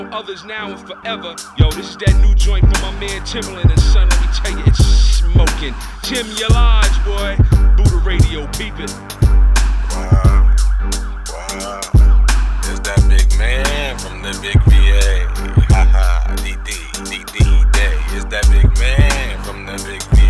Others now and forever. Yo, this is that new joint from my man Timberland and son. Let me tell you, it's smoking. Tim, your lodge, boy. Buddha Radio, peep it. Wow, it's that big man from the big VA. Haha, DD, day. It's that big man from the big VA.